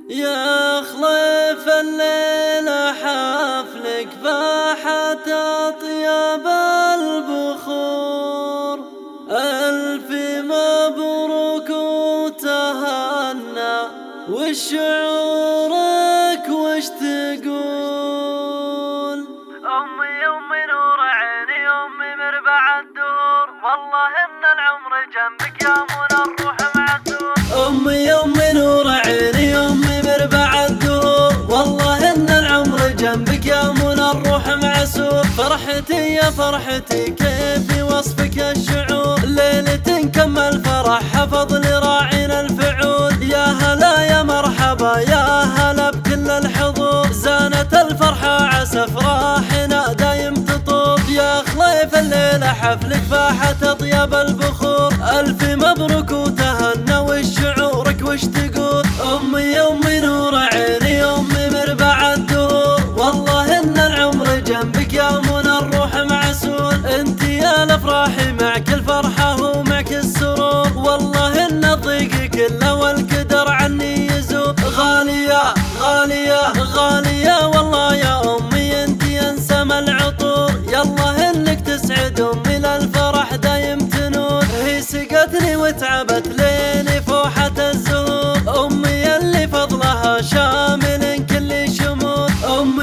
يا خليف الليلة حفلك فاحت أطيب البخور، ألف مبروك وتهنى وشعورك وش تقول؟ أمي نور عيني، أمي مربع الدهور، والله إن العمر جنبك يا منى الروح معسور. أمي نور عيني، أمي مربع الدهور، والله إن العمر جنبك يا منى الروح معسور. فرحتي يا فرحتي كيف وصفك الشعور، ليلة كمل فرح حفظ لراعينا الفعول. يا هلا يا مرحبا يا هلا بكل الحضور، زانت الفرحة عسى افراحنا دايم تطول. يا خليف الليلة حفلك فاحت أطيب البخور، ألف مبروك وتهنى وشعورك وش تقول؟ أمي نور عيني، أمي مربع الدهور، والله إن العمر جنبك يا منى الروح معسول. انت يا الأفراح معك الفرحة ومعك السرور، والله إن الضيق كله والقدر عني يزول. غالية غالية غالية والله يا أمي انت انسم العطور، يالله إنك تسعد أمي للفرح دايم تنور. هي سقتني وتعبت ليني فوحة الزهور، أمي اللي فضلها شامل كل شمول.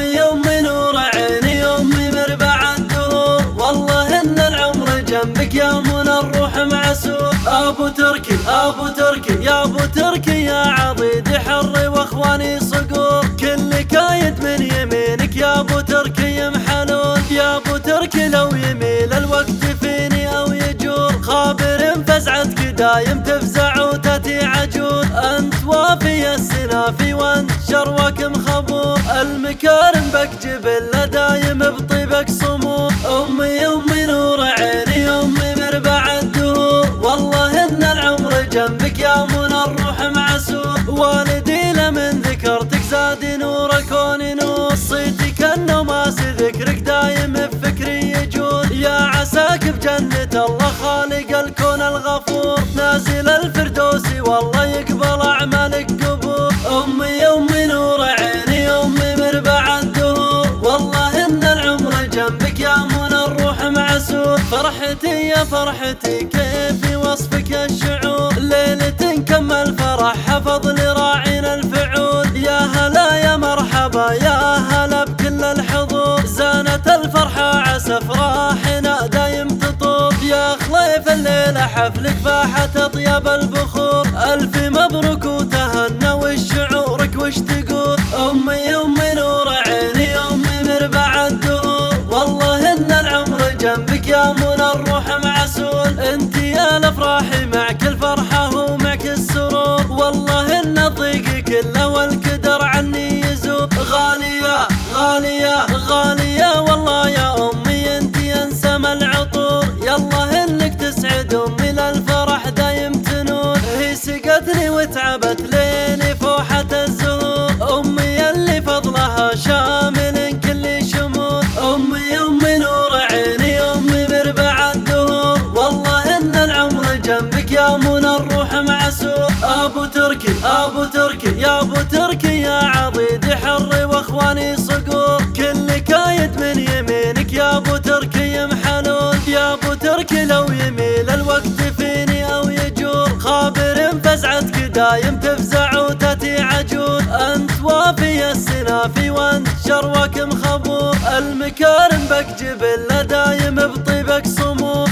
أمي نور عيني، أمي مربع الدهور، والله إن العمر جنبك يا منى الروح معسور. أبو تركي أبو تركي يا أبو تركي يا عضيدي حري وإخواني صقور، كل كايد من يمينك يا أبو تركي محلول. يا أبو تركي لو يميل الوقت فيني أو يجور، خابر فزعتك دايم تفزع وتأتي عجول. أنت وافي السنافي وأنت شروك مخبور، المكارم بك جبل دايم بطيبك صمور. أمي نور عيني، أمي مربع الدهور، والله إن العمر جنبك يا منى الروح معسور. والدي لمن ذكرتك زاد نور كوني نور، صيتك النماس ذكرك دايم بفكري يجول. يا عساك بجنة الله خالق الكون الغفور، نازل الفردوسي والله يقبل أعمالك قبور. أمي نور عيني، أمي مربع الدهور، والله إن العمر جنبك يا منى الروح معسور. فرحتي يا فرحتي كيف وصفك الشعور، ليلة كمل فرح حفظ لراعينا الفعول. يا هلا يا مرحبا يا هلا بكل الحضور، زانت الفرحة عسى افراحنا دايم تطول. يا خليف الليلة حفلك فاحت أطيب البخور، ألف مبروك وتهنى وشعورك وش تقول؟ أمي نور عيني، أمي مربع الدهور، والله إن العمر جنبك يا منى الروح معسول. انت يا الأفراح معك الفرحة ومعك السرور، والله إن الضيق كله والقدر عني يزول. غالية غالية غالية والله يا أمي انت انسم العطور، يالله إنك تسعد أمي للفرح دايم تنور. هي سقتني وتعبت ليني فوحة الزهور، أمي اللي فضلها شامل كل شمول. أمي نور عيني، أمي مربع الدهور، والله إن العمر جنبك يا منى الروح معسور. أبو تركي أبو تركي يا أبو تركي يا عضيدي حري وإخواني صقور، كل كايد من يمينك يا أبو تركي محلول. يا أبو تركي لو يميل الوقت فيني أو يجور، خابر فزعتك دايم تفزع وتأتي عجول. أنت وافي السنافي وأنت شروك مخبور، المكارم بك جبل دايم بطيبك صمور.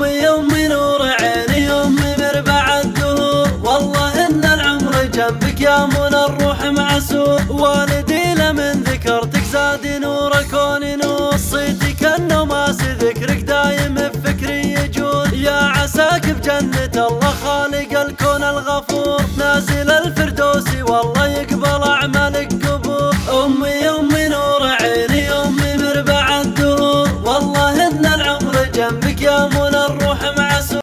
أمي نور عيني، أمي مربع الدهور، والله إن العمر جنبك يا منى الروح معسور. والدي لمن ذكرتك زاد نور كوني نور، صيتك النماس ذكرك دايم بفكري يجول. يا عساك بجنة الله خالق الكون الغفور، نازل الفردوس